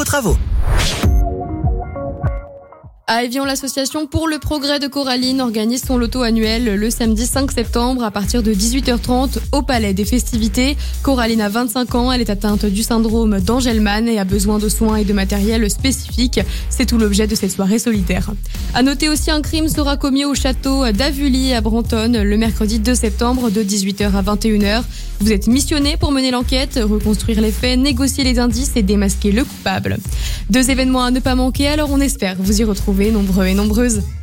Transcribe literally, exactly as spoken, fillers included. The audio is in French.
travaux. À Évian, l'association pour le progrès de Coraline organise son loto annuel le samedi cinq septembre à partir de dix-huit heures trente au Palais des Festivités. Coraline a vingt-cinq ans, elle est atteinte du syndrome d'Angelman et a besoin de soins et de matériel spécifique. C'est tout l'objet de cette soirée solidaire. À noter aussi, un crime sera commis au château d'Avully à Brantôme le mercredi deux septembre de dix-huit heures à vingt et une heures. Vous êtes missionné pour mener l'enquête, reconstruire les faits, négocier les indices et démasquer le coupable. Deux événements à ne pas manquer, alors on espère vous y retrouver nombreux et nombreuses.